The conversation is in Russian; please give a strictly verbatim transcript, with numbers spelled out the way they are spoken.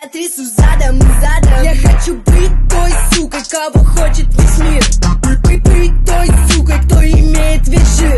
трясу задом, задом. Я хочу быть той сукой, кого хочет весь мир. Быть той сукой, кто имеет весь жир.